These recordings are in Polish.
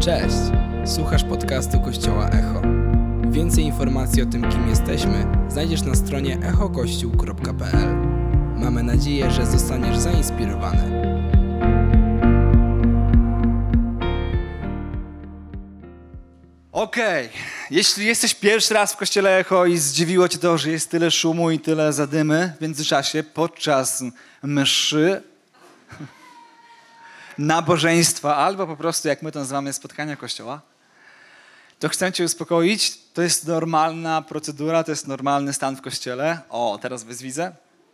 Cześć! Słuchasz podcastu Kościoła Echo. Więcej informacji o tym, kim jesteśmy, znajdziesz na stronie echokościół.pl. Mamy nadzieję, że zostaniesz zainspirowany. Okej, jeśli jesteś pierwszy raz w Kościele Echo i zdziwiło cię to, że jest tyle szumu i tyle zadymy w międzyczasie podczas mszy, nabożeństwa albo po prostu, jak my to nazywamy, spotkania Kościoła, to chcę cię uspokoić. To jest normalna procedura, to jest normalny stan w Kościele. O, teraz was widzę.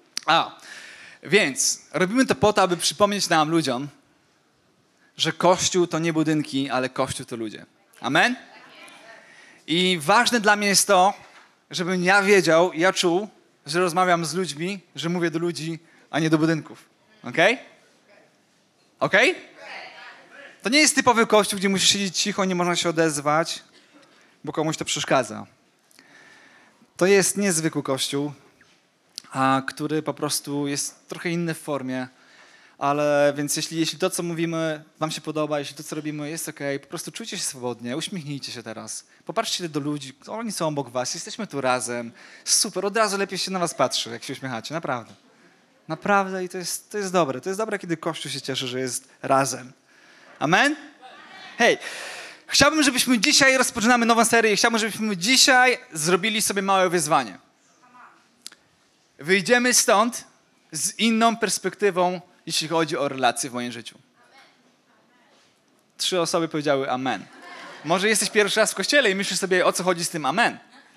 Więc robimy to po to, aby przypomnieć nam, ludziom, że Kościół to nie budynki, ale Kościół to ludzie. Amen? I ważne dla mnie jest to, żebym ja wiedział, ja czuł, że rozmawiam z ludźmi, że mówię do ludzi, a nie do budynków. Okej? Okej? To nie jest typowy kościół, gdzie musisz siedzieć cicho, nie można się odezwać, bo komuś to przeszkadza. To jest niezwykły kościół, który po prostu jest trochę inny w formie, ale więc jeśli to, co mówimy, wam się podoba, jeśli to, co robimy, jest okej, po prostu czujcie się swobodnie, uśmiechnijcie się teraz. Popatrzcie do ludzi, oni są obok was, jesteśmy tu razem. Super, od razu lepiej się na was patrzy, jak się uśmiechacie, naprawdę. Naprawdę i to jest dobre. To jest dobre, kiedy Kościół się cieszy, że jest razem. Amen? Hej, chciałbym, żebyśmy dzisiaj, rozpoczynamy nową serię, chciałbym, żebyśmy dzisiaj zrobili sobie małe wyzwanie. Wyjdziemy stąd z inną perspektywą, jeśli chodzi o relacje w moim życiu. 3 osoby powiedziały amen. Może jesteś pierwszy raz w kościele i myślisz sobie, o co chodzi z tym amen.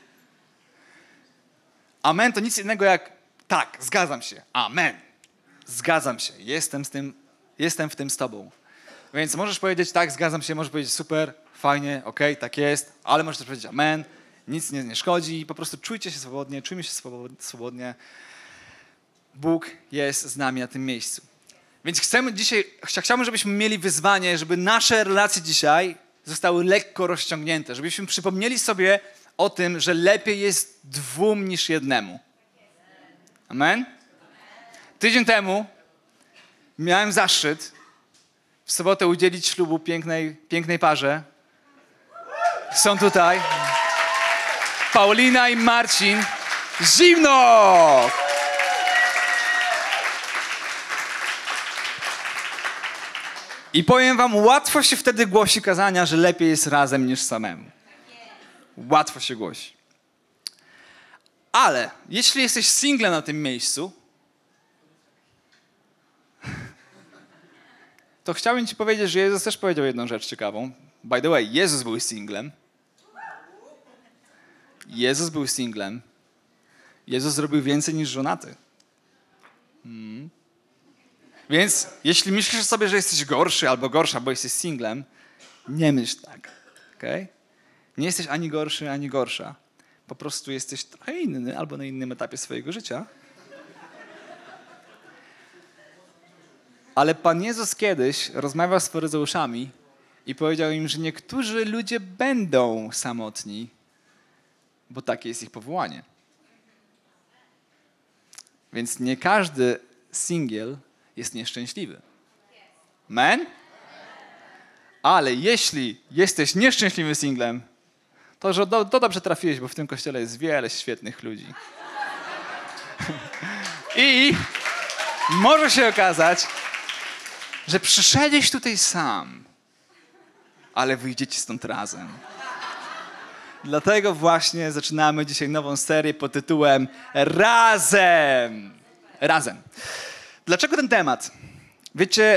Amen to nic innego jak tak, zgadzam się. Amen. Zgadzam się. Jestem w tym z tobą. Więc możesz powiedzieć tak, zgadzam się, możesz powiedzieć super, fajnie, okej, tak jest, ale możesz też powiedzieć amen, nic nie szkodzi, po prostu czujcie się swobodnie, czujmy się swobodnie. Bóg jest z nami na tym miejscu. Więc chciałbym, żebyśmy mieli wyzwanie, żeby nasze relacje dzisiaj zostały lekko rozciągnięte, żebyśmy przypomnieli sobie o tym, że lepiej jest 2 niż 1. Amen? Tydzień temu miałem zaszczyt w sobotę udzielić ślubu pięknej parze. Są tutaj Paulina i Marcin Zimno! I powiem wam, łatwo się wtedy głosi kazania, że lepiej jest razem niż samemu. Łatwo się głosi. Ale jeśli jesteś singlem na tym miejscu, to chciałbym ci powiedzieć, że Jezus też powiedział jedną rzecz ciekawą. By the way, Jezus był singlem. Jezus zrobił więcej niż żonaty. Więc jeśli myślisz sobie, że jesteś gorszy albo gorsza, bo jesteś singlem, nie myśl tak. Okay? Nie jesteś ani gorszy, ani gorsza. Po prostu jesteś trochę inny albo na innym etapie swojego życia. Ale Pan Jezus kiedyś rozmawiał z faryzeuszami i powiedział im, że niektórzy ludzie będą samotni, bo takie jest ich powołanie. Więc nie każdy singiel jest nieszczęśliwy. Amen? Ale jeśli jesteś nieszczęśliwym singlem, to dobrze trafiłeś, bo w tym kościele jest wiele świetnych ludzi. I może się okazać, że przyszedłeś tutaj sam, ale wyjdziecie stąd razem. Dlatego właśnie zaczynamy dzisiaj nową serię pod tytułem Razem. Razem. Dlaczego ten temat? Wiecie,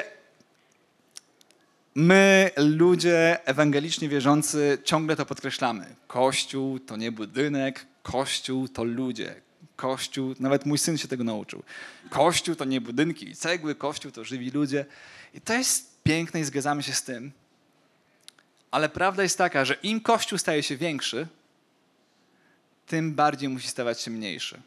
my, ludzie ewangelicznie wierzący, ciągle to podkreślamy. Kościół to nie budynek, Kościół to ludzie. Kościół, nawet mój syn się tego nauczył. Kościół to nie budynki i cegły, Kościół to żywi ludzie. I to jest piękne i zgadzamy się z tym. Ale prawda jest taka, że im Kościół staje się większy, tym bardziej musi stawać się mniejszy.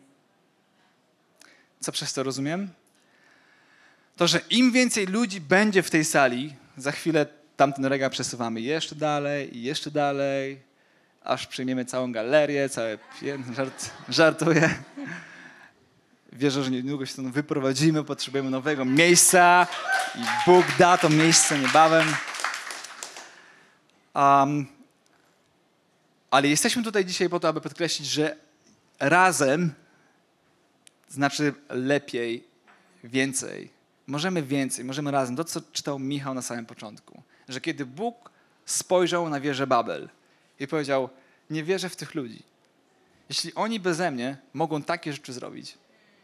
Co przez to rozumiem? To, że im więcej ludzi będzie w tej sali, za chwilę tamten regał przesuwamy jeszcze dalej, aż przyjmiemy całą galerię, żartuję. Wierzę, że niedługo się stąd wyprowadzimy, potrzebujemy nowego miejsca i Bóg da to miejsce niebawem. Ale jesteśmy tutaj dzisiaj po to, aby podkreślić, że razem znaczy lepiej, więcej. Możemy razem. To, co czytał Michał na samym początku. Że kiedy Bóg spojrzał na wieżę Babel i powiedział, nie wierzę w tych ludzi. Jeśli oni beze mnie mogą takie rzeczy zrobić,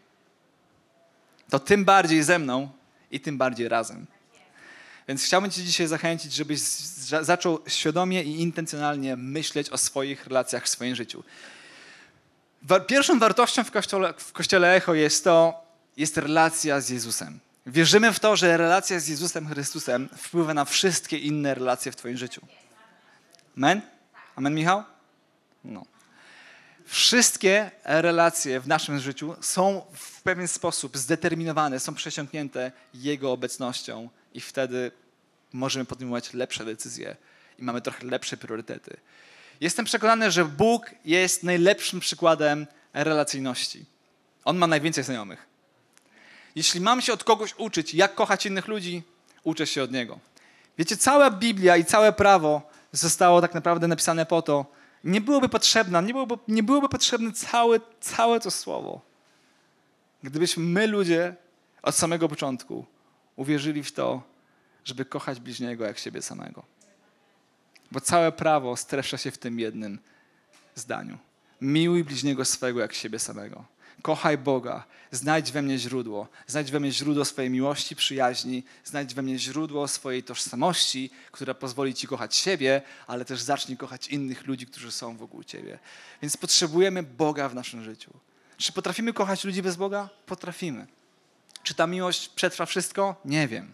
to tym bardziej ze mną i tym bardziej razem. Więc chciałbym cię dzisiaj zachęcić, żebyś zaczął świadomie i intencjonalnie myśleć o swoich relacjach w swoim życiu. Pierwszą wartością w Kościele Echo jest relacja z Jezusem. Wierzymy w to, że relacja z Jezusem Chrystusem wpływa na wszystkie inne relacje w twoim życiu. Amen? Amen, Michał? No. Wszystkie relacje w naszym życiu są w pewien sposób zdeterminowane, są przesiąknięte Jego obecnością i wtedy możemy podejmować lepsze decyzje i mamy trochę lepsze priorytety. Jestem przekonany, że Bóg jest najlepszym przykładem relacyjności. On ma najwięcej znajomych. Jeśli mam się od kogoś uczyć, jak kochać innych ludzi, uczę się od Niego. Wiecie, cała Biblia i całe prawo zostało tak naprawdę napisane po to, nie byłoby potrzebne całe to słowo, gdybyśmy my ludzie od samego początku uwierzyli w to, żeby kochać bliźniego jak siebie samego. Bo całe prawo streszcza się w tym jednym zdaniu. Miłuj bliźniego swego jak siebie samego. Kochaj Boga, znajdź we mnie źródło swojej miłości, przyjaźni, znajdź we mnie źródło swojej tożsamości, która pozwoli ci kochać siebie, ale też zacznij kochać innych ludzi, którzy są wokół ciebie. Więc potrzebujemy Boga w naszym życiu. Czy potrafimy kochać ludzi bez Boga? Potrafimy. Czy ta miłość przetrwa wszystko? Nie wiem.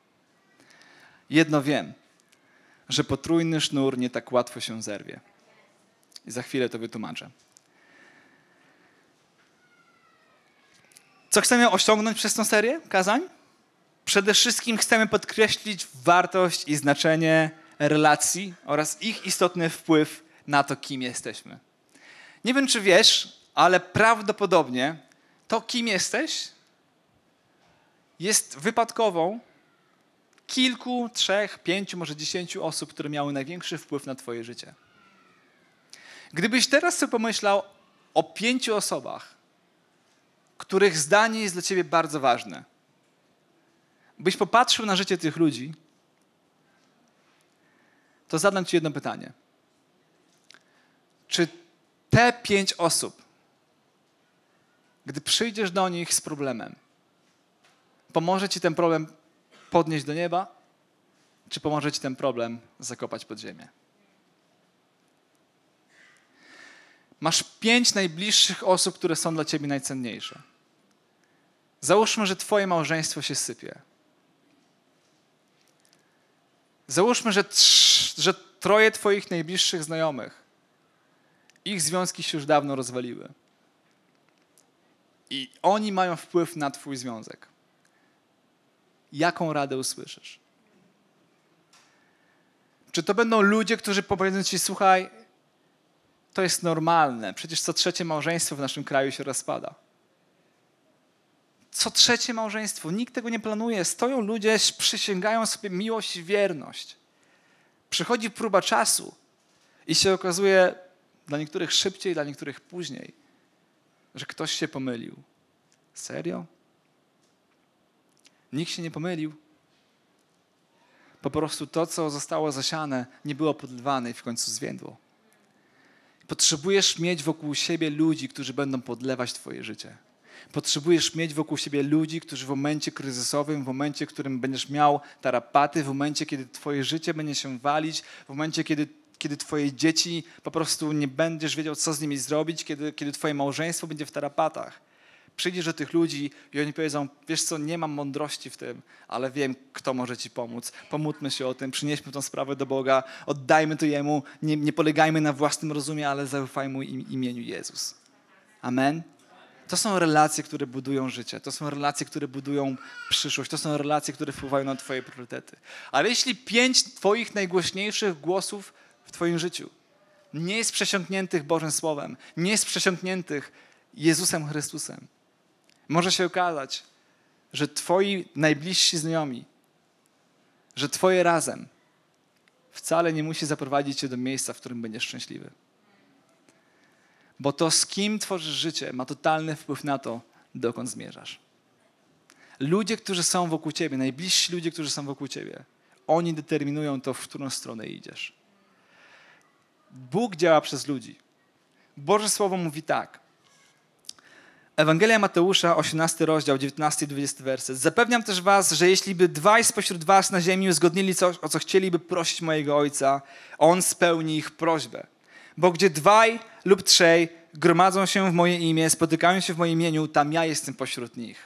Jedno wiem, że potrójny sznur nie tak łatwo się zerwie. I za chwilę to wytłumaczę. Co chcemy osiągnąć przez tę serię kazań? Przede wszystkim chcemy podkreślić wartość i znaczenie relacji oraz ich istotny wpływ na to, kim jesteśmy. Nie wiem, czy wiesz, ale prawdopodobnie to, kim jesteś, jest wypadkową kilku, 3, 5, może 10 osób, które miały największy wpływ na twoje życie. Gdybyś teraz sobie pomyślał o 5 osobach, których zdanie jest dla ciebie bardzo ważne, byś popatrzył na życie tych ludzi, to zadam ci jedno pytanie. Czy te 5 osób, gdy przyjdziesz do nich z problemem, pomoże ci ten problem podnieść do nieba, czy pomoże ci ten problem zakopać pod ziemię? Masz 5 najbliższych osób, które są dla ciebie najcenniejsze. Załóżmy, że twoje małżeństwo się sypie. Załóżmy, że 3 twoich najbliższych znajomych, ich związki się już dawno rozwaliły. I oni mają wpływ na twój związek. Jaką radę usłyszysz? Czy to będą ludzie, którzy powiedzą ci, słuchaj, to jest normalne, przecież co 3 małżeństwo w naszym kraju się rozpada. Co 3 małżeństwo, nikt tego nie planuje. Stoją ludzie, przysięgają sobie miłość i wierność. Przychodzi próba czasu i się okazuje dla niektórych szybciej, dla niektórych później, że ktoś się pomylił. Serio? Nikt się nie pomylił. Po prostu to, co zostało zasiane, nie było podlewane i w końcu zwiędło. Potrzebujesz mieć wokół siebie ludzi, którzy będą podlewać twoje życie. Potrzebujesz mieć wokół siebie ludzi, którzy w momencie kryzysowym, w momencie, w którym będziesz miał tarapaty, w momencie, kiedy twoje życie będzie się walić, w momencie, kiedy twoje dzieci po prostu nie będziesz wiedział, co z nimi zrobić, kiedy twoje małżeństwo będzie w tarapatach. Przyjdziesz do tych ludzi i oni powiedzą, wiesz co, nie mam mądrości w tym, ale wiem, kto może ci pomóc. Pomódlmy się o tym, przynieśmy tę sprawę do Boga, oddajmy to Jemu, nie polegajmy na własnym rozumie, ale zaufajmy imieniu Jezus. Amen? To są relacje, które budują życie. To są relacje, które budują przyszłość. To są relacje, które wpływają na twoje priorytety. Ale jeśli 5 twoich najgłośniejszych głosów w twoim życiu nie jest przesiąkniętych Bożym Słowem, nie jest przesiąkniętych Jezusem Chrystusem, może się okazać, że twoi najbliżsi znajomi, że twoje razem wcale nie musi zaprowadzić cię do miejsca, w którym będziesz szczęśliwy. Bo to, z kim tworzysz życie, ma totalny wpływ na to, dokąd zmierzasz. Ludzie, którzy są wokół ciebie, najbliżsi ludzie, którzy są wokół ciebie, oni determinują to, w którą stronę idziesz. Bóg działa przez ludzi. Boże Słowo mówi tak. Ewangelia Mateusza, 18 rozdział, 19 i 20 werset. Zapewniam też was, że jeśli by dwaj spośród was na ziemi uzgodnili coś, o co chcieliby prosić mojego Ojca, On spełni ich prośbę. Bo gdzie dwaj lub trzej gromadzą się w moje imię, spotykają się w moim imieniu, tam ja jestem pośród nich.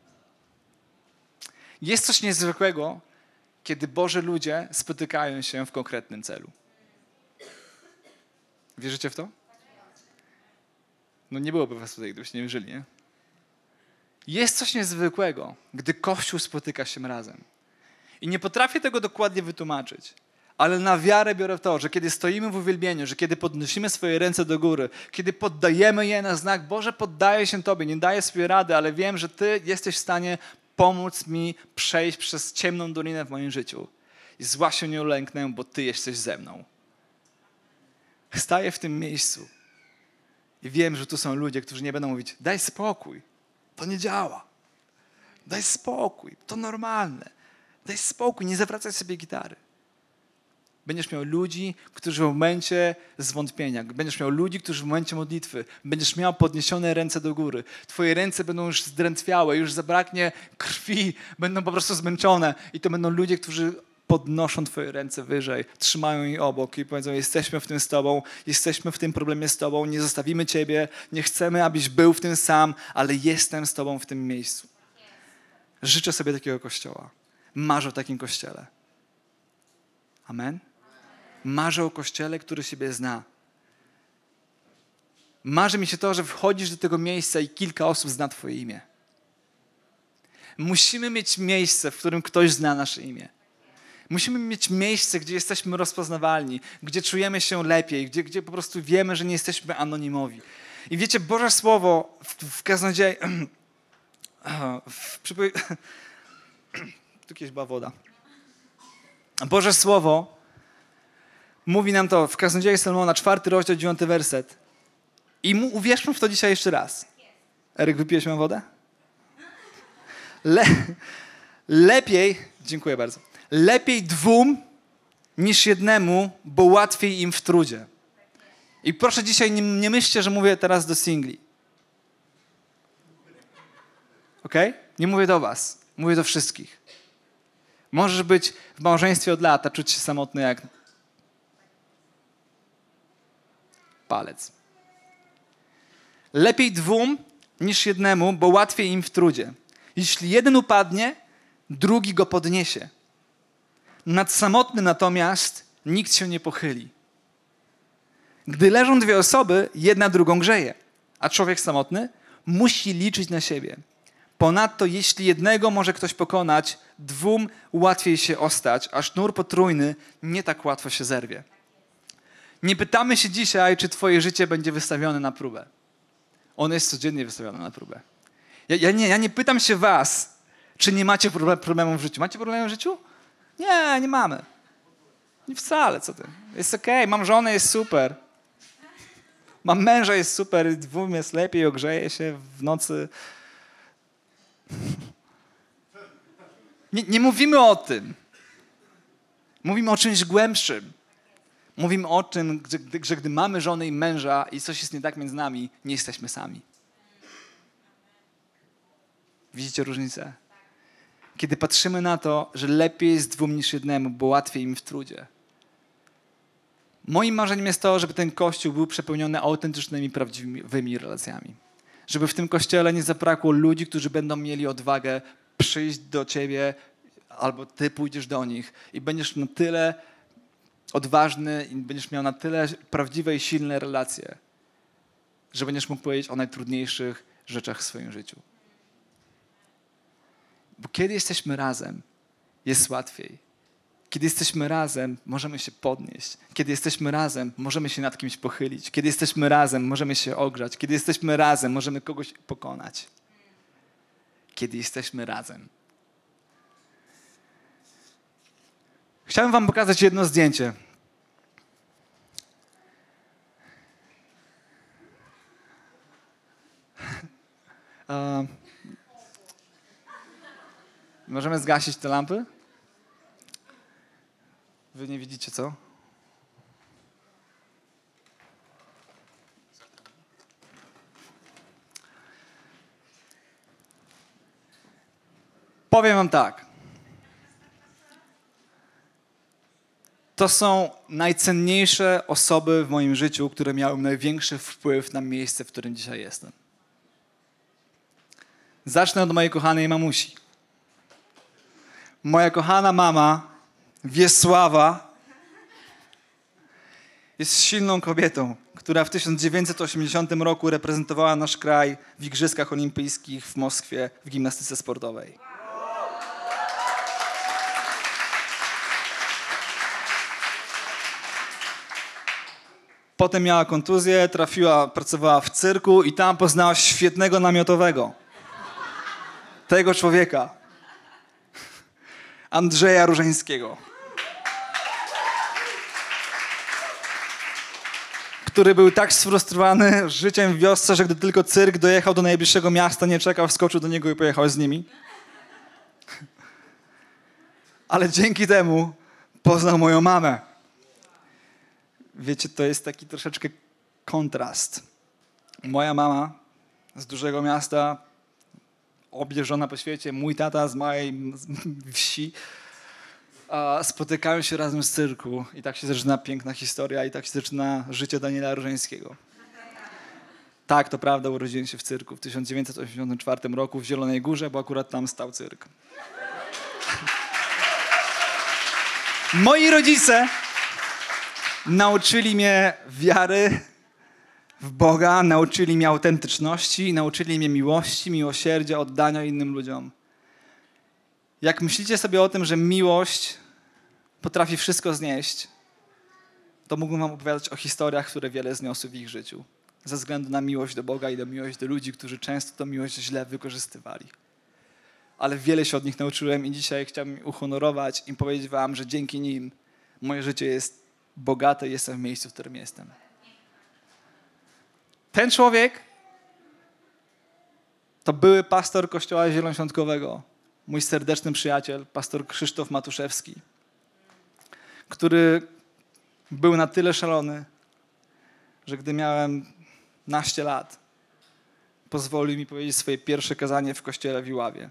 Jest coś niezwykłego, kiedy Boży ludzie spotykają się w konkretnym celu. Wierzycie w to? No nie byłoby was tutaj, gdybyście nie wierzyli, nie? Jest coś niezwykłego, gdy Kościół spotyka się razem. I nie potrafię tego dokładnie wytłumaczyć, ale na wiarę biorę to, że kiedy stoimy w uwielbieniu, że kiedy podnosimy swoje ręce do góry, kiedy poddajemy je na znak, Boże, poddaję się Tobie, nie daję sobie rady, ale wiem, że Ty jesteś w stanie pomóc mi przejść przez ciemną dolinę w moim życiu. I zła się nie ulęknę, bo Ty jesteś ze mną. Staję w tym miejscu i wiem, że tu są ludzie, którzy nie będą mówić: daj spokój, to nie działa. Daj spokój, to normalne. Daj spokój, nie zawracaj sobie gitary. Będziesz miał ludzi, którzy w momencie zwątpienia, będziesz miał ludzi, którzy w momencie modlitwy, będziesz miał podniesione ręce do góry. Twoje ręce będą już zdrętwiałe, już zabraknie krwi, będą po prostu zmęczone. I to będą ludzie, którzy podnoszą Twoje ręce wyżej, trzymają je obok i powiedzą: jesteśmy w tym z Tobą, jesteśmy w tym problemie z Tobą, nie zostawimy Ciebie, nie chcemy, abyś był w tym sam, ale jestem z Tobą w tym miejscu. Życzę sobie takiego kościoła. Marzę o takim kościele. Amen? Marzę o kościele, który siebie zna. Marzy mi się to, że wchodzisz do tego miejsca i kilka osób zna Twoje imię. Musimy mieć miejsce, w którym ktoś zna nasze imię. Musimy mieć miejsce, gdzie jesteśmy rozpoznawalni, gdzie czujemy się lepiej, gdzie po prostu wiemy, że nie jesteśmy anonimowi. I wiecie, Boże Słowo w kaznodziei... Tu kiedyś była woda. Boże Słowo mówi nam to w kaznodziei Salomona, 4 rozdział, 9 werset. I uwierzmy w to dzisiaj jeszcze raz. Eryk, wypiłeś moją wodę? Lepiej, dziękuję bardzo. Lepiej dwóm niż jednemu, bo łatwiej im w trudzie. I proszę dzisiaj nie myślcie, że mówię teraz do singli. Okej? Nie mówię do was. Mówię do wszystkich. Możesz być w małżeństwie od lat, a czuć się samotny jak palec. Lepiej dwóm niż jednemu, bo łatwiej im w trudzie. Jeśli jeden upadnie, drugi go podniesie. Nad samotnym natomiast nikt się nie pochyli. Gdy leżą dwie osoby, jedna drugą grzeje, a człowiek samotny musi liczyć na siebie. Ponadto, jeśli jednego może ktoś pokonać, dwóm łatwiej się ostać, a sznur potrójny nie tak łatwo się zerwie. Nie pytamy się dzisiaj, czy twoje życie będzie wystawione na próbę. Ono jest codziennie wystawione na próbę. Ja nie pytam się was, czy nie macie problemów w życiu. Macie problemy w życiu? Nie mamy. Nie wcale, co ty. Jest okej, mam żonę, jest super. Mam męża, jest super, dwóm jest lepiej, ogrzeje się w nocy. Nie mówimy o tym. Mówimy o czymś głębszym. Mówimy o tym, że gdy mamy żonę i męża i coś jest nie tak między nami, nie jesteśmy sami. Widzicie różnicę? Kiedy patrzymy na to, że lepiej jest dwóm niż jednemu, bo łatwiej im w trudzie. Moim marzeniem jest to, żeby ten Kościół był przepełniony autentycznymi, prawdziwymi relacjami. Żeby w tym Kościele nie zabrakło ludzi, którzy będą mieli odwagę przyjść do ciebie albo ty pójdziesz do nich i będziesz na tyle odważny i będziesz miał na tyle prawdziwe i silne relacje, że będziesz mógł powiedzieć o najtrudniejszych rzeczach w swoim życiu. Bo kiedy jesteśmy razem, jest łatwiej. Kiedy jesteśmy razem, możemy się podnieść. Kiedy jesteśmy razem, możemy się nad kimś pochylić. Kiedy jesteśmy razem, możemy się ogrzać. Kiedy jesteśmy razem, możemy kogoś pokonać. Kiedy jesteśmy razem. Chciałem wam pokazać jedno zdjęcie. Możemy zgasić te lampy? Wy nie widzicie, co? Powiem wam tak. To są najcenniejsze osoby w moim życiu, które miały największy wpływ na miejsce, w którym dzisiaj jestem. Zacznę od mojej kochanej mamusi. Moja kochana mama, Wiesława, jest silną kobietą, która w 1980 roku reprezentowała nasz kraj w Igrzyskach Olimpijskich w Moskwie w gimnastyce sportowej. Potem miała kontuzję, pracowała w cyrku i tam poznała świetnego namiotowego. Tego człowieka. Andrzeja Różańskiego. Który był tak sfrustrowany życiem w wiosce, że gdy tylko cyrk dojechał do najbliższego miasta, nie czekał, wskoczył do niego i pojechał z nimi. Ale dzięki temu poznał moją mamę. Wiecie, to jest taki troszeczkę kontrast. Moja mama z dużego miasta, objeżdżona po świecie, mój tata z małej wsi, spotykają się razem z cyrku i tak się zaczyna piękna historia i tak się zaczyna życie Daniela Różańskiego. Tak, to prawda, urodziłem się w cyrku w 1984 roku w Zielonej Górze, bo akurat tam stał cyrk. Moi rodzice nauczyli mnie wiary w Boga, nauczyli mnie autentyczności, nauczyli mnie miłości, miłosierdzia, oddania innym ludziom. Jak myślicie sobie o tym, że miłość potrafi wszystko znieść, to mógłbym wam opowiadać o historiach, które wiele zniosły w ich życiu. Ze względu na miłość do Boga i miłość do ludzi, którzy często tę miłość źle wykorzystywali. Ale wiele się od nich nauczyłem i dzisiaj chciałbym uhonorować i powiedzieć wam, że dzięki nim moje życie jest bogate i jestem w miejscu, w którym jestem. Ten człowiek to były pastor Kościoła Zielonoświątkowego, mój serdeczny przyjaciel, pastor Krzysztof Matuszewski, który był na tyle szalony, że gdy miałem 12 lat, pozwolił mi powiedzieć swoje pierwsze kazanie w kościele w Iławie.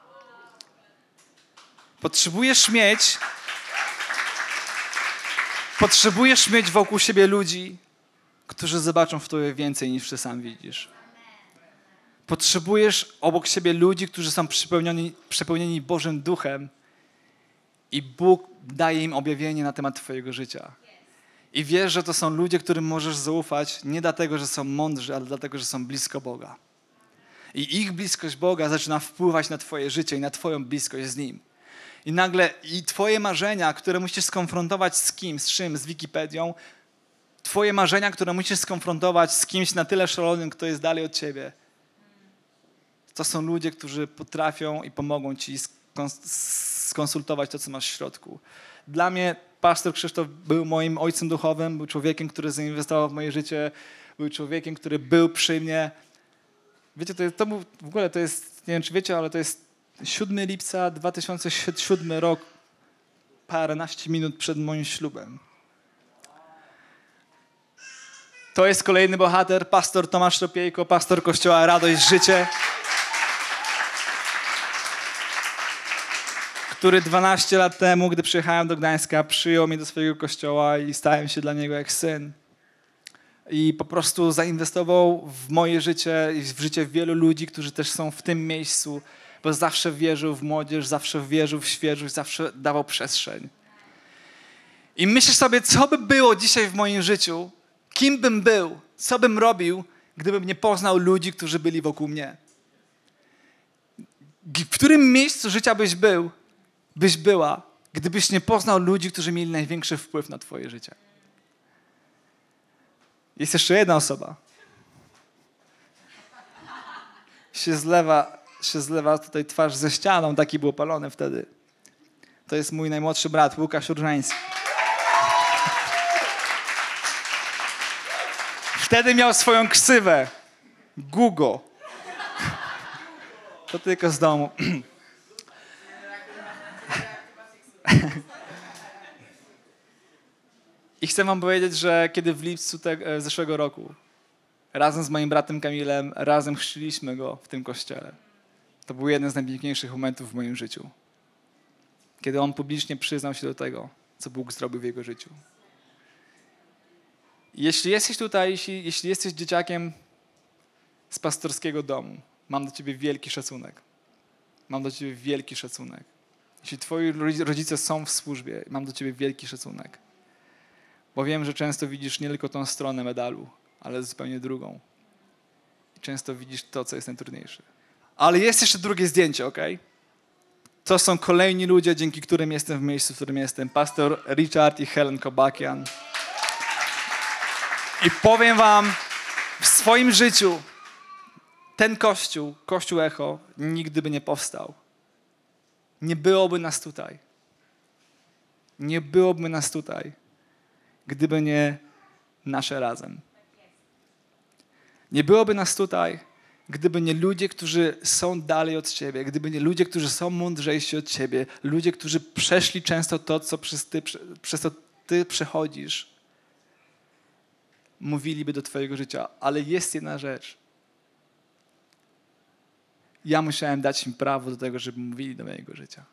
Potrzebujesz mieć wokół siebie ludzi, którzy zobaczą w tobie więcej niż ty sam widzisz. Potrzebujesz obok siebie ludzi, którzy są przepełnieni Bożym Duchem i Bóg daje im objawienie na temat twojego życia. I wiesz, że to są ludzie, którym możesz zaufać nie dlatego, że są mądrzy, ale dlatego, że są blisko Boga. I ich bliskość Boga zaczyna wpływać na twoje życie i na twoją bliskość z Nim. I nagle twoje marzenia, które musisz skonfrontować z kim, z czym, z Wikipedią, twoje marzenia, które musisz skonfrontować z kimś na tyle szalonym, kto jest dalej od ciebie, to są ludzie, którzy potrafią i pomogą ci skonsultować to, co masz w środku. Dla mnie pastor Krzysztof był moim ojcem duchowym, był człowiekiem, który zainwestował w moje życie, był człowiekiem, który był przy mnie. Wiecie, to jest, nie wiem czy wiecie, ale to jest 7 lipca 2007 rok, paręnaście minut przed moim ślubem. To jest kolejny bohater, pastor Tomasz Ropiejko, pastor Kościoła Radość Życie, który 12 lat temu, gdy przyjechałem do Gdańska, przyjął mnie do swojego kościoła i stałem się dla niego jak syn. I po prostu zainwestował w moje życie i w życie wielu ludzi, którzy też są w tym miejscu, bo zawsze wierzył w młodzież, zawsze wierzył w świeżość, zawsze dawał przestrzeń. I myślisz sobie, co by było dzisiaj w moim życiu, kim bym był, co bym robił, gdybym nie poznał ludzi, którzy byli wokół mnie. W którym miejscu życia byś była, gdybyś nie poznał ludzi, którzy mieli największy wpływ na twoje życie. Jest jeszcze jedna osoba. Się zlewa tutaj twarz ze ścianą, taki był opalony wtedy. To jest mój najmłodszy brat, Łukasz Różański. Wtedy miał swoją ksywę. Gugo. To tylko z domu. I chcę wam powiedzieć, że kiedy w lipcu zeszłego roku razem z moim bratem Kamilem, razem chrzciliśmy go w tym kościele. To był jeden z najpiękniejszych momentów w moim życiu. Kiedy on publicznie przyznał się do tego, co Bóg zrobił w jego życiu. Jeśli jesteś tutaj, jeśli jesteś dzieciakiem z pastorskiego domu, mam do ciebie wielki szacunek. Mam do ciebie wielki szacunek. Jeśli twoi rodzice są w służbie, mam do ciebie wielki szacunek. Bo wiem, że często widzisz nie tylko tą stronę medalu, ale zupełnie drugą. I często widzisz to, co jest najtrudniejsze. Ale jest jeszcze drugie zdjęcie, ok? To są kolejni ludzie, dzięki którym jestem w miejscu, w którym jestem. Pastor Richard i Helen Kobakian. I powiem wam, w swoim życiu ten Kościół Echo, nigdy by nie powstał. Nie byłoby nas tutaj. Nie byłoby nas tutaj, gdyby nie nasze razem. Nie byłoby nas tutaj, gdyby nie ludzie, którzy są dalej od ciebie, gdyby nie ludzie, którzy są mądrzejsi od ciebie, ludzie, którzy przeszli często to, co przez to ty przechodzisz, mówiliby do twojego życia. Ale jest jedna rzecz. Ja musiałem dać im prawo do tego, żeby mówili do mojego życia.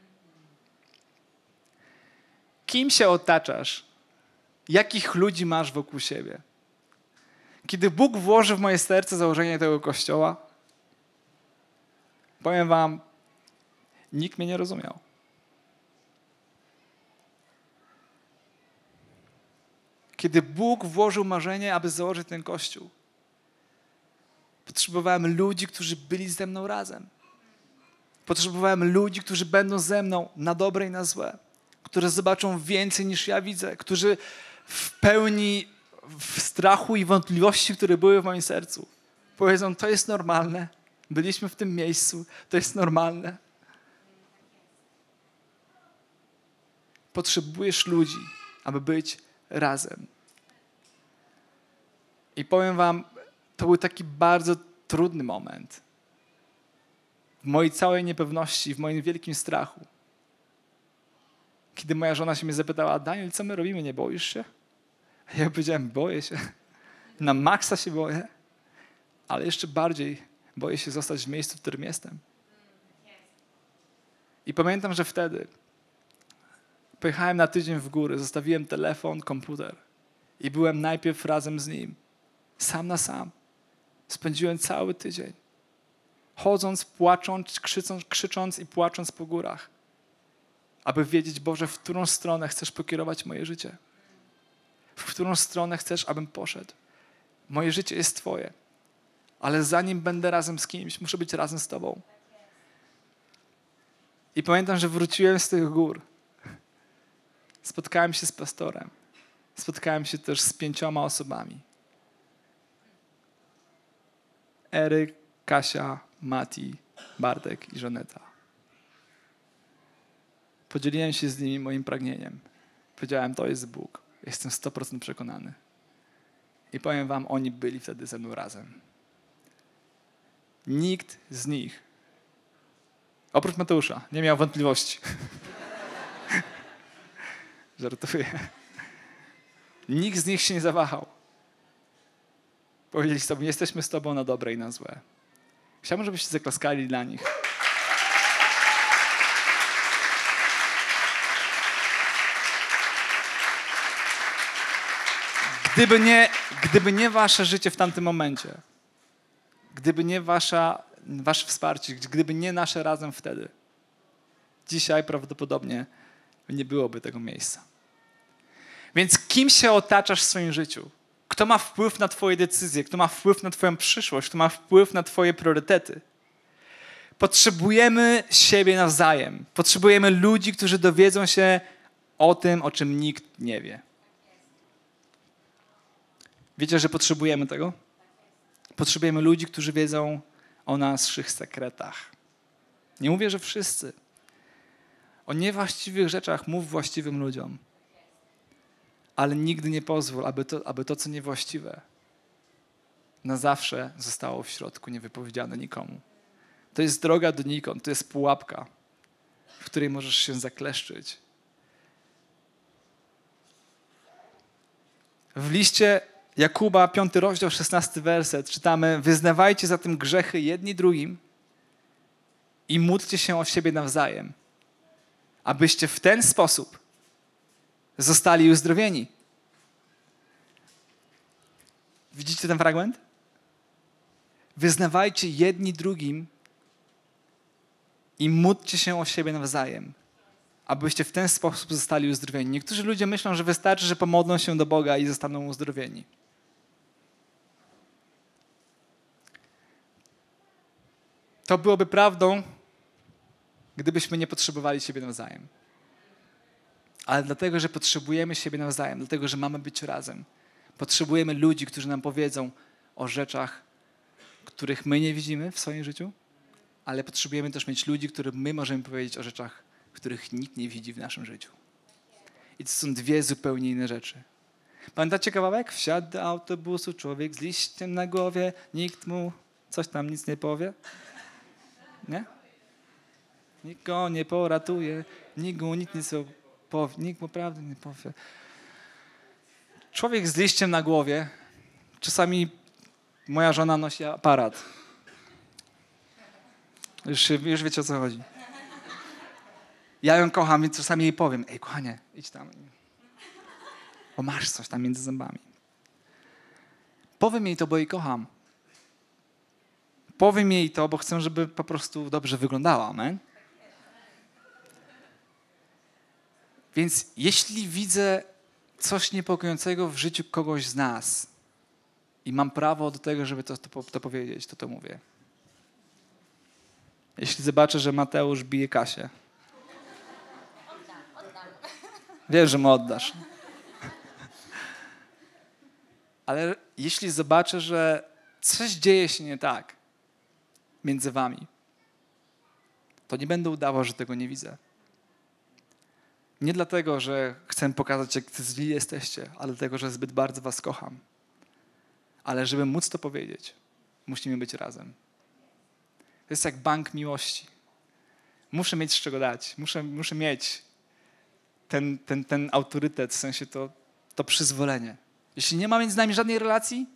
Kim się otaczasz? Jakich ludzi masz wokół siebie? Kiedy Bóg włoży w moje serce założenie tego kościoła, powiem wam, nikt mnie nie rozumiał. Kiedy Bóg włożył marzenie, aby założyć ten kościół, potrzebowałem ludzi, którzy byli ze mną razem. Potrzebowałem ludzi, którzy będą ze mną na dobre i na złe. Którzy zobaczą więcej niż ja widzę. Którzy w pełni w strachu i wątpliwości, które były w moim sercu, powiedzą, to jest normalne. Byliśmy w tym miejscu. To jest normalne. Potrzebujesz ludzi, aby być razem. I powiem wam, to był taki bardzo trudny moment. W mojej całej niepewności, w moim wielkim strachu. Kiedy moja żona się mnie zapytała, Daniel, co my robimy, nie boisz się? A ja powiedziałem, boję się. Na maksa się boję. Ale jeszcze bardziej boję się zostać w miejscu, w którym jestem. I pamiętam, że wtedy pojechałem na tydzień w góry, zostawiłem telefon, komputer i byłem najpierw razem z nim. Sam na sam. Spędziłem cały tydzień. Chodząc, płacząc, krzycząc i płacząc po górach. Aby wiedzieć, Boże, w którą stronę chcesz pokierować moje życie. W którą stronę chcesz, abym poszedł. Moje życie jest Twoje. Ale zanim będę razem z kimś, muszę być razem z Tobą. I pamiętam, że wróciłem z tych gór. Spotkałem się z pastorem. Spotkałem się też z 5 osobami. Eryk, Kasia, Mati, Bartek i Żaneta. Podzieliłem się z nimi moim pragnieniem. Powiedziałem, to jest Bóg. Jestem 100% przekonany. I powiem wam, oni byli wtedy ze mną razem. Nikt z nich, oprócz Mateusza, nie miał wątpliwości. Żartuję. Nikt z nich się nie zawahał. Powiedzieli sobie, jesteśmy z Tobą na dobre i na złe. Chciałbym, żebyście zaklaskali dla nich. Gdyby nie wasze życie w tamtym momencie, gdyby nie wasze wsparcie, gdyby nie nasze razem wtedy, dzisiaj prawdopodobnie nie byłoby tego miejsca. Więc kim się otaczasz w swoim życiu? Kto ma wpływ na twoje decyzje? Kto ma wpływ na twoją przyszłość? Kto ma wpływ na twoje priorytety? Potrzebujemy siebie nawzajem. Potrzebujemy ludzi, którzy dowiedzą się o tym, o czym nikt nie wie. Wiecie, że potrzebujemy tego? Potrzebujemy ludzi, którzy wiedzą o naszych sekretach. Nie mówię, że wszyscy, O niewłaściwych rzeczach mów właściwym ludziom. Ale nigdy nie pozwól, aby to, co niewłaściwe, na zawsze zostało w środku, niewypowiedziane nikomu. To jest droga donikąd, to jest pułapka, w której możesz się zakleszczyć. W liście Jakuba, 5 rozdział, 16 werset czytamy: wyznawajcie zatem grzechy jedni drugim i módlcie się o siebie nawzajem, abyście w ten sposób zostali uzdrowieni. Widzicie ten fragment? Wyznawajcie jedni drugim i módlcie się o siebie nawzajem, abyście w ten sposób zostali uzdrowieni. Niektórzy ludzie myślą, że wystarczy, że pomodlą się do Boga i zostaną uzdrowieni. To byłoby prawdą, gdybyśmy nie potrzebowali siebie nawzajem. Ale dlatego, że potrzebujemy siebie nawzajem, dlatego, że mamy być razem. Potrzebujemy ludzi, którzy nam powiedzą o rzeczach, których my nie widzimy w swoim życiu, ale potrzebujemy też mieć ludzi, którym my możemy powiedzieć o rzeczach, których nikt nie widzi w naszym życiu. I to są dwie zupełnie inne rzeczy. Pamiętacie kawałek? Wsiadł do autobusu człowiek z liściem na głowie, nikt mu coś tam nic nie powie. Nie? Nikt go nie poratuje, nikt mu nic nie powie, nikt mu prawdy nie powie. Człowiek z liściem na głowie, czasami moja żona nosi aparat. Już wiecie, o co chodzi. Ja ją kocham, więc czasami jej powiem: ej, kochanie, idź tam. Bo masz coś tam między zębami. Powiem jej to, bo jej kocham. Powiem jej to, bo chcę, żeby po prostu dobrze wyglądała. Amen? Więc jeśli widzę coś niepokojącego w życiu kogoś z nas i mam prawo do tego, żeby to powiedzieć, to mówię. Jeśli zobaczę, że Mateusz bije Kasię. Wiem, że mu oddasz. Ale jeśli zobaczę, że coś dzieje się nie tak między wami, to nie będę udawał, że tego nie widzę. Nie dlatego, że chcę pokazać, jak źli jesteście, ale dlatego, że zbyt bardzo was kocham. Ale żeby móc to powiedzieć, musimy być razem. To jest jak bank miłości. Muszę mieć z czego dać. Muszę mieć ten autorytet, w sensie to przyzwolenie. Jeśli nie ma między nami żadnej relacji,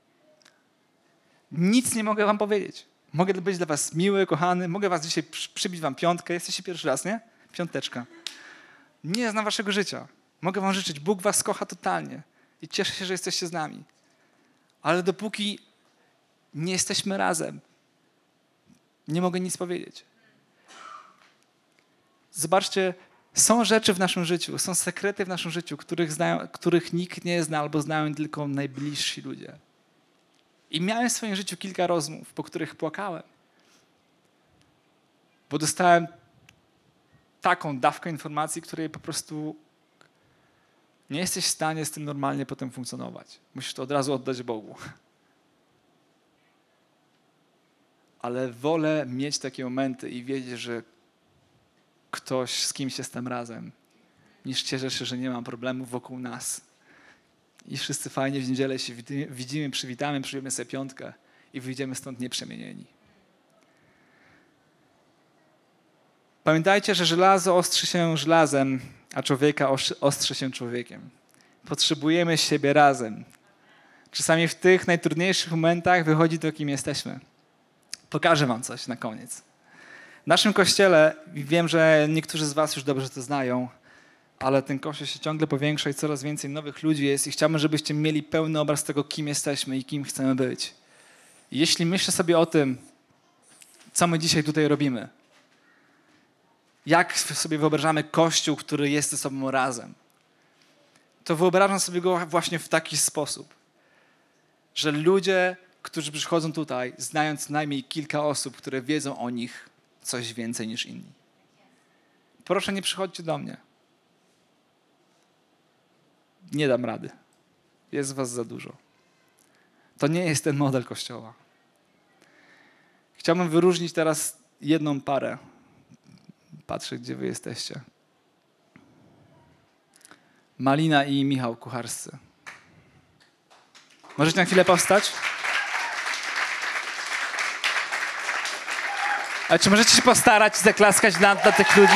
nic nie mogę wam powiedzieć. Mogę być dla was miły, kochany, mogę was dzisiaj przybić wam 5. Jesteście pierwszy raz, nie? 5. Nie znam waszego życia. Mogę wam życzyć. Bóg was kocha totalnie. I cieszę się, że jesteście z nami. Ale dopóki nie jesteśmy razem, nie mogę nic powiedzieć. Zobaczcie, są rzeczy w naszym życiu, są sekrety w naszym życiu, których nikt nie zna albo znają tylko najbliżsi ludzie. I miałem w swoim życiu kilka rozmów, po których płakałem. Bo dostałem taką dawkę informacji, której po prostu nie jesteś w stanie z tym normalnie potem funkcjonować. Musisz to od razu oddać Bogu. Ale wolę mieć takie momenty i wiedzieć, że ktoś z kimś jestem razem, niż cieszę się, że nie mam problemów wokół nas. I wszyscy fajnie w niedzielę się widzimy, przywitamy, przyjmiemy sobie 5 i wyjdziemy stąd nieprzemienieni. Pamiętajcie, że żelazo ostrzy się żelazem, a człowieka ostrzy się człowiekiem. Potrzebujemy siebie razem. Czasami w tych najtrudniejszych momentach wychodzi to, kim jesteśmy. Pokażę wam coś na koniec. W naszym kościele, wiem, że niektórzy z was już dobrze to znają, ale ten kościół się ciągle powiększa i coraz więcej nowych ludzi jest i chciałbym, żebyście mieli pełny obraz tego, kim jesteśmy i kim chcemy być. I jeśli myślę sobie o tym, co my dzisiaj tutaj robimy, jak sobie wyobrażamy Kościół, który jest ze sobą razem, to wyobrażam sobie go właśnie w taki sposób, że ludzie, którzy przychodzą tutaj, znając najmniej kilka osób, które wiedzą o nich coś więcej niż inni. Proszę, nie przychodźcie do mnie. Nie dam rady. Jest was za dużo. To nie jest ten model Kościoła. Chciałbym wyróżnić teraz jedną parę. Patrzę, gdzie wy jesteście. Malina i Michał kucharscy. Możecie na chwilę powstać? A czy możecie się postarać i zaklaskać dla tych ludzi?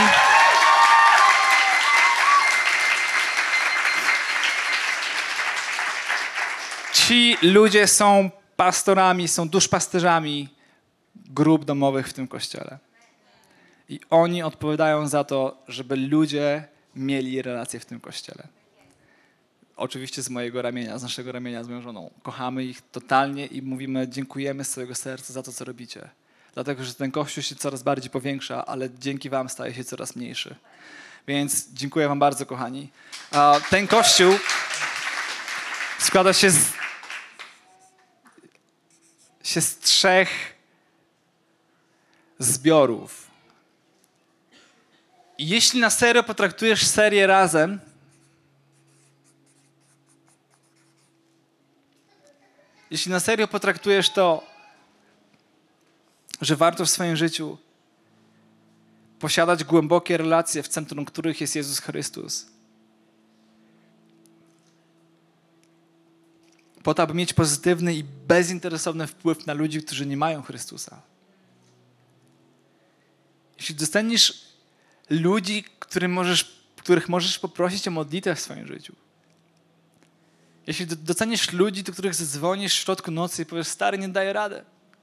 Ci ludzie są pastorami, są duszpasterzami grup domowych w tym kościele. I oni odpowiadają za to, żeby ludzie mieli relacje w tym kościele. Oczywiście z mojego ramienia, z naszego ramienia, z moją żoną. Kochamy ich totalnie i mówimy, dziękujemy z całego serca za to, co robicie. Dlatego, że ten kościół się coraz bardziej powiększa, ale dzięki wam staje się coraz mniejszy. Więc dziękuję wam bardzo, kochani. Ten kościół składa się z 3 zbiorów. I jeśli na serio potraktujesz serię razem, jeśli na serio potraktujesz to, że warto w swoim życiu posiadać głębokie relacje, w centrum których jest Jezus Chrystus, po to, aby mieć pozytywny i bezinteresowny wpływ na ludzi, którzy nie mają Chrystusa. Jeśli dostaniesz ludzi, których możesz poprosić o modlitwę w swoim życiu, jeśli docenisz ludzi, do których zadzwonisz w środku nocy i powiesz, stary, nie daję rady.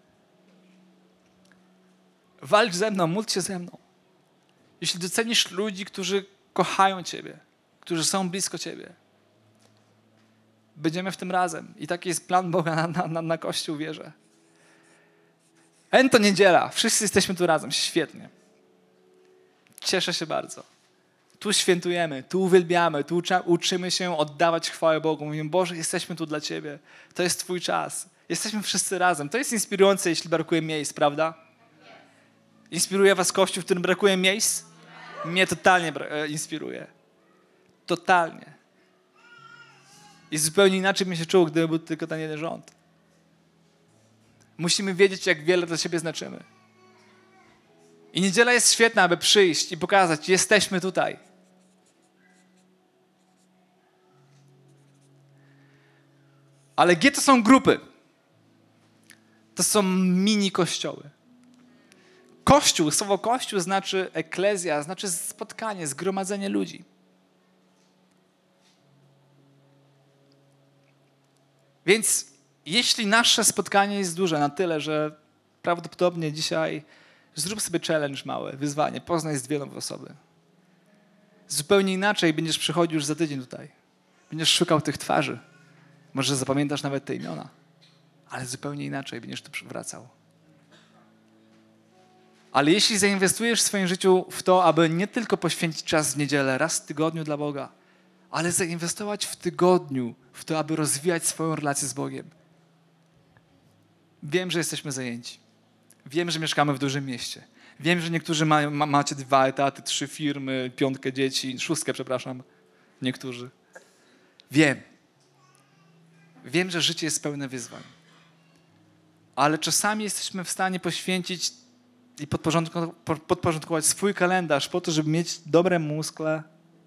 Walcz ze mną, módl się ze mną. Jeśli docenisz ludzi, którzy kochają ciebie, którzy są blisko ciebie, będziemy w tym razem. I taki jest plan Boga na Kościół, wierzę. To niedziela. Wszyscy jesteśmy tu razem. Świetnie. Cieszę się bardzo. Tu świętujemy, tu uwielbiamy, tu uczymy się oddawać chwałę Bogu. Mówimy, Boże, jesteśmy tu dla Ciebie. To jest Twój czas. Jesteśmy wszyscy razem. To jest inspirujące, jeśli brakuje miejsc, prawda? Inspiruje was Kościół, w którym brakuje miejsc? Mnie totalnie inspiruje. Totalnie. I zupełnie inaczej bym się czuł, gdyby był tylko ten jeden rząd. Musimy wiedzieć, jak wiele dla siebie znaczymy. I niedziela jest świetna, aby przyjść i pokazać, jesteśmy tutaj. Ale gdzie to są grupy? To są mini kościoły. Kościół, słowo kościół znaczy eklezja, znaczy spotkanie, zgromadzenie ludzi. Więc jeśli nasze spotkanie jest duże na tyle, że prawdopodobnie dzisiaj zrób sobie challenge mały, wyzwanie, poznaj z 2 nowe osoby. Zupełnie inaczej będziesz przychodził już za tydzień tutaj. Będziesz szukał tych twarzy. Może zapamiętasz nawet te imiona. Ale zupełnie inaczej będziesz tu wracał. Ale jeśli zainwestujesz w swoim życiu w to, aby nie tylko poświęcić czas w niedzielę, raz w tygodniu dla Boga, ale zainwestować w tygodniu w to, aby rozwijać swoją relację z Bogiem. Wiem, że jesteśmy zajęci. Wiem, że mieszkamy w dużym mieście. Wiem, że niektórzy macie 2 etaty, 3 firmy, 5 dzieci, 6, przepraszam. Niektórzy. Wiem. Wiem, że życie jest pełne wyzwań. Ale czasami jesteśmy w stanie poświęcić i podporządkować swój kalendarz po to, żeby mieć dobre muskle,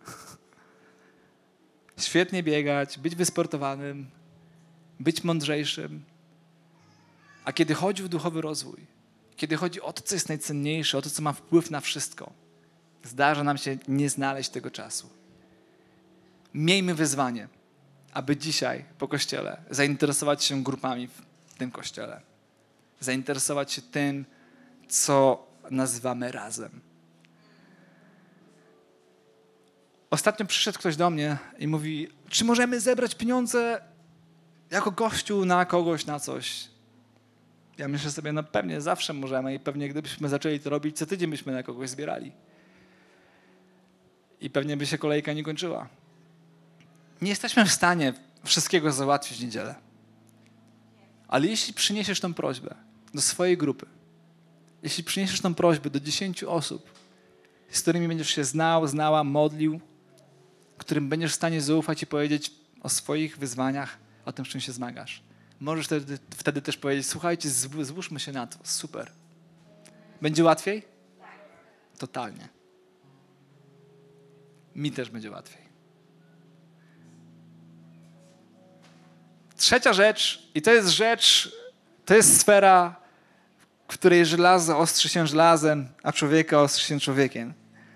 świetnie biegać, być wysportowanym, być mądrzejszym. A kiedy chodzi o duchowy rozwój, kiedy chodzi o to, co jest najcenniejsze, o to, co ma wpływ na wszystko, zdarza nam się nie znaleźć tego czasu. Miejmy wyzwanie, aby dzisiaj po Kościele zainteresować się grupami w tym Kościele. Zainteresować się tym, co nazywamy razem. Ostatnio przyszedł ktoś do mnie i mówi, czy możemy zebrać pieniądze jako Kościół na kogoś, na coś? Ja myślę sobie, no pewnie zawsze możemy i pewnie gdybyśmy zaczęli to robić, co tydzień byśmy na kogoś zbierali. I pewnie by się kolejka nie kończyła. Nie jesteśmy w stanie wszystkiego załatwić w niedzielę. Ale jeśli przyniesiesz tą prośbę do swojej grupy, jeśli przyniesiesz tą prośbę do 10 osób, z którymi będziesz się znała, modlił, którym będziesz w stanie zaufać i powiedzieć o swoich wyzwaniach, o tym, z czym się zmagasz. Możesz wtedy też powiedzieć, słuchajcie, złóżmy się na to, super. Będzie łatwiej? Totalnie. mi też będzie łatwiej. Trzecia rzecz, i to jest sfera, w której żelazo ostrzy się żelazem, a człowieka ostrzy się człowiekiem.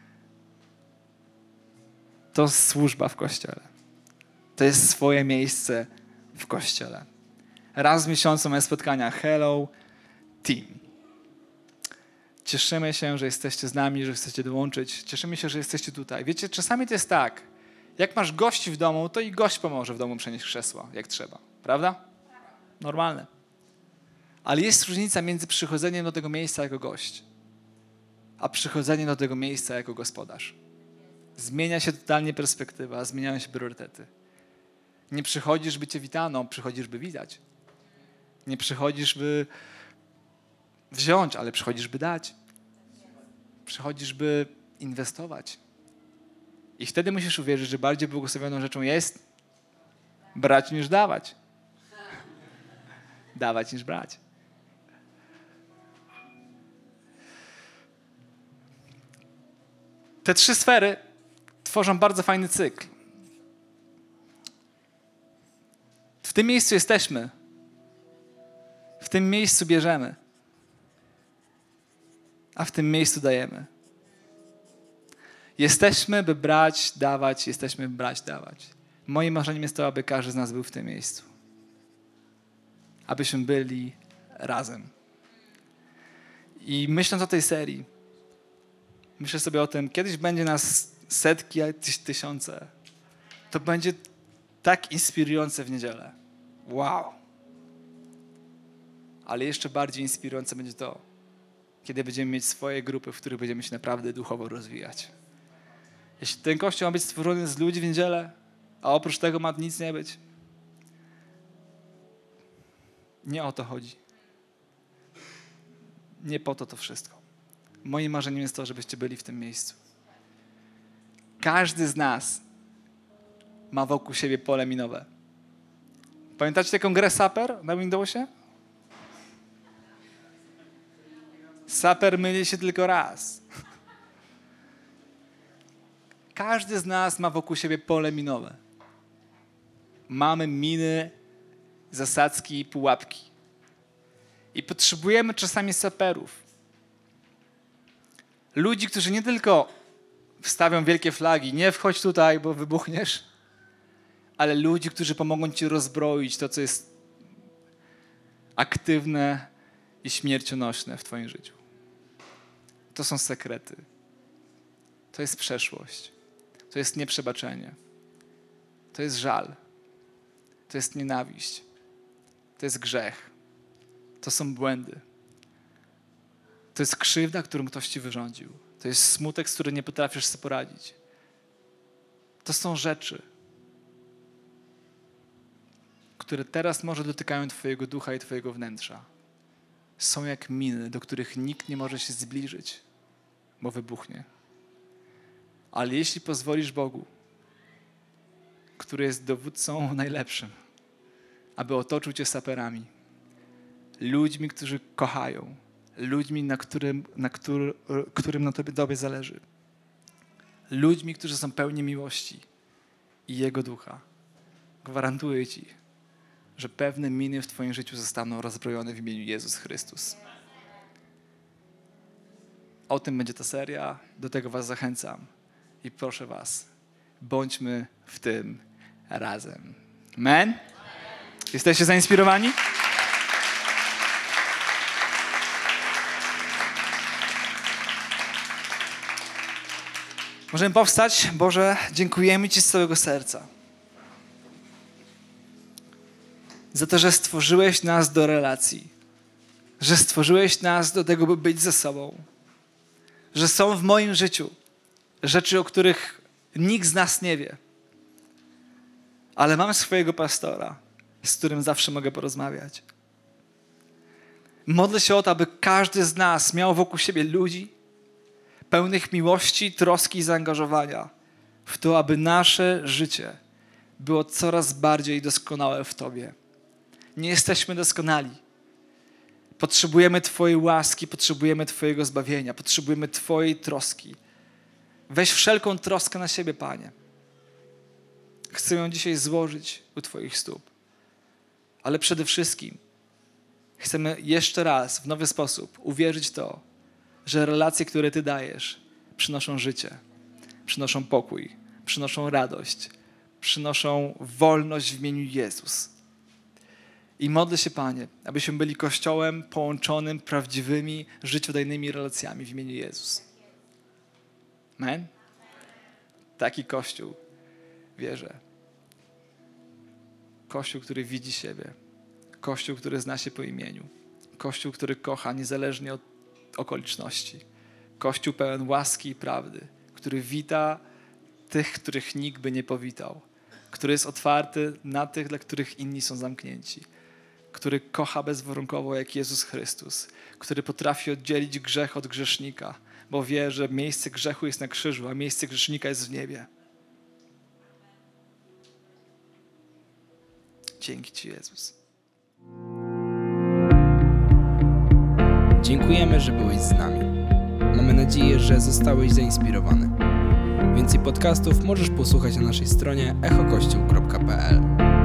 To służba w Kościele. To jest swoje miejsce w Kościele. Raz w miesiącu mamy spotkania Hello Team. Cieszymy się, że jesteście z nami, że chcecie dołączyć. Cieszymy się, że jesteście tutaj. Wiecie, czasami to jest tak, jak masz gości w domu, to i gość pomoże w domu przenieść krzesła, jak trzeba. Prawda? Normalne. Ale jest różnica między przychodzeniem do tego miejsca jako gość, a przychodzeniem do tego miejsca jako gospodarz. Zmienia się totalnie perspektywa, zmieniają się priorytety. Nie przychodzisz, by cię witano, przychodzisz, by widać. Nie przychodzisz, by wziąć, ale przychodzisz, by dać. Przychodzisz, by inwestować. I wtedy musisz uwierzyć, że bardziej błogosławioną rzeczą jest brać niż dawać. Dawać niż brać. Te 3 sfery tworzą bardzo fajny cykl. W tym miejscu jesteśmy. W tym miejscu bierzemy. A w tym miejscu dajemy. Jesteśmy, by brać, dawać. Jesteśmy, by brać, dawać. Moim marzeniem jest to, aby każdy z nas był w tym miejscu. Abyśmy byli razem. I myśląc o tej serii, myślę sobie o tym, kiedyś będzie nas setki, tysiące. To będzie tak inspirujące w niedzielę. Wow. Ale jeszcze bardziej inspirujące będzie to, kiedy będziemy mieć swoje grupy, w których będziemy się naprawdę duchowo rozwijać. Jeśli ten Kościół ma być stworzony z ludzi w niedzielę, a oprócz tego ma nic nie być, nie o to chodzi. Nie po to wszystko. Moim marzeniem jest to, żebyście byli w tym miejscu. Każdy z nas ma wokół siebie pole minowe. Pamiętacie taką grę Saper na Windowsie? Saper myli się tylko raz. Każdy z nas ma wokół siebie pole minowe. Mamy miny, zasadzki i pułapki. I potrzebujemy czasami saperów. Ludzi, którzy nie tylko wstawią wielkie flagi, nie wchodź tutaj, bo wybuchniesz, ale ludzi, którzy pomogą ci rozbroić to, co jest aktywne i śmiercionośne w twoim życiu. To są sekrety. To jest przeszłość. To jest nieprzebaczenie. To jest żal. To jest nienawiść. To jest grzech. To są błędy. To jest krzywda, którą ktoś ci wyrządził. To jest smutek, z którym nie potrafisz sobie poradzić. To są rzeczy, które teraz może dotykają twojego ducha i twojego wnętrza. Są jak miny, do których nikt nie może się zbliżyć, bo wybuchnie. Ale jeśli pozwolisz Bogu, który jest dowódcą najlepszym, aby otoczył cię saperami, ludźmi, którzy kochają, ludźmi, którym na tobie zależy, ludźmi, którzy są pełni miłości i Jego ducha, gwarantuję ci, że pewne miny w twoim życiu zostaną rozbrojone w imieniu Jezus Chrystus. O tym będzie ta seria, do tego was zachęcam i proszę was, bądźmy w tym razem. Amen? Jesteście zainspirowani? Możemy powstać? Boże, dziękujemy Ci z całego serca za to, że stworzyłeś nas do relacji, że stworzyłeś nas do tego, by być ze sobą, że są w moim życiu rzeczy, o których nikt z nas nie wie, ale mam swojego pastora, z którym zawsze mogę porozmawiać. Modlę się o to, aby każdy z nas miał wokół siebie ludzi pełnych miłości, troski i zaangażowania w to, aby nasze życie było coraz bardziej doskonałe w Tobie. Nie jesteśmy doskonali. Potrzebujemy Twojej łaski, potrzebujemy Twojego zbawienia, potrzebujemy Twojej troski. Weź wszelką troskę na siebie, Panie. Chcę ją dzisiaj złożyć u Twoich stóp. Ale przede wszystkim chcemy jeszcze raz w nowy sposób uwierzyć w to, że relacje, które Ty dajesz, przynoszą życie, przynoszą pokój, przynoszą radość, przynoszą wolność w imieniu Jezus. I modlę się, Panie, abyśmy byli Kościołem połączonym prawdziwymi, życiodajnymi relacjami w imieniu Jezus. Amen? Taki Kościół, wierzę. Kościół, który widzi siebie. Kościół, który zna się po imieniu. Kościół, który kocha niezależnie od okoliczności. Kościół pełen łaski i prawdy, który wita tych, których nikt by nie powitał. Który jest otwarty na tych, dla których inni są zamknięci. Który kocha bezwarunkowo jak Jezus Chrystus. Który potrafi oddzielić grzech od grzesznika, bo wie, że miejsce grzechu jest na krzyżu, a miejsce grzesznika jest w niebie. Dzięki Ci, Jezus. Dziękujemy, że byłeś z nami. Mamy nadzieję, że zostałeś zainspirowany. Więcej podcastów możesz posłuchać na naszej stronie echokościół.pl.